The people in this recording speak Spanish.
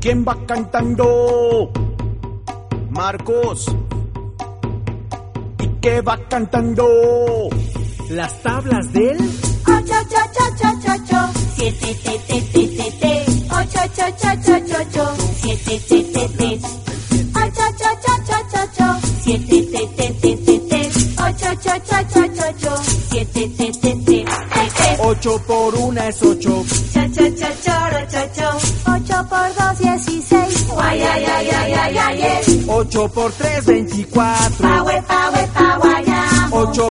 ¿Quién va cantando? Marcos. ¿Y qué va cantando? Las tablas del 8, 8, 8, 8, 8, 7, te, te, te, te, te. 8, 8, 8, 8, 8, 7, te, te, te. 8, 8, 8, 8, 8, 7, te, te, te, te, te. 8, 8, 8, 8, 8, 7, te, te, te, te. 8 por 1 es 8. Cha, cha, cha, choro, cho, cho. 8 por 2, 16. Guay, ay, ay, ay, ay, ay, ay. 8 por 3, 24. Pawe, pawe, pawe, 8